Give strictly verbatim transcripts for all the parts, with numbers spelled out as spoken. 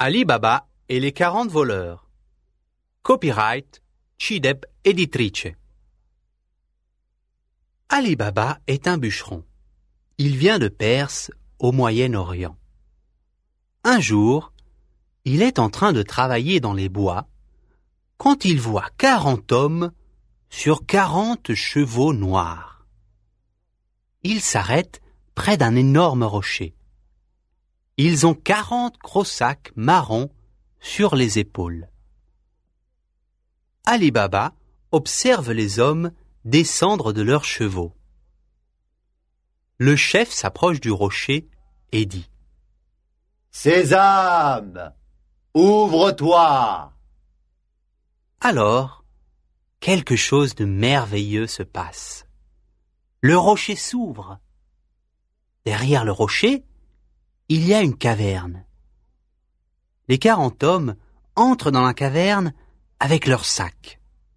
Ali Baba et les quarante voleurs. Copyright Cideb Editrice. Ali Baba est un bûcheron. Il vient de Perse, au Moyen-Orient. Un jour, il est en train de travailler dans les bois quand il voit quarante hommes sur quarante chevaux noirs. Il s'arrête près d'un énorme rocher. Ils ont quarante gros sacs marrons sur les épaules. Ali Baba observe les hommes descendre de leurs chevaux. Le chef s'approche du rocher et dit « Sésame, ouvre-toi !» Alors, quelque chose de merveilleux se passe. Le rocher s'ouvre. Derrière le rocher, il y a une caverne. Les quarante hommes entrent dans la caverne avec leurs sacs.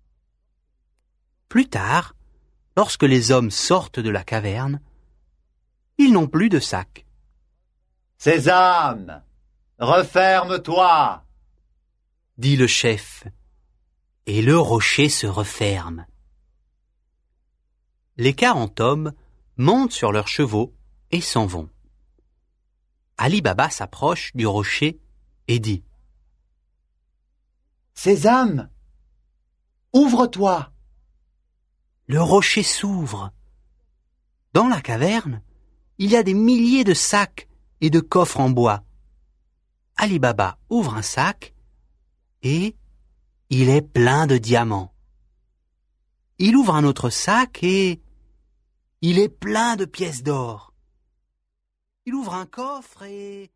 Plus tard, lorsque les hommes sortent de la caverne, ils n'ont plus de sacs. « Sésame, referme-toi !» dit le chef, et le rocher se referme. Les quarante hommes montent sur leurs chevaux et s'en vont. Ali Baba s'approche du rocher et dit « Sésame, ouvre-toi !» Le rocher s'ouvre. Dans la caverne, il y a des milliers de sacs et de coffres en bois. Ali Baba ouvre un sac et il est plein de diamants. Il ouvre un autre sac et il est plein de pièces d'or. Il ouvre un coffre et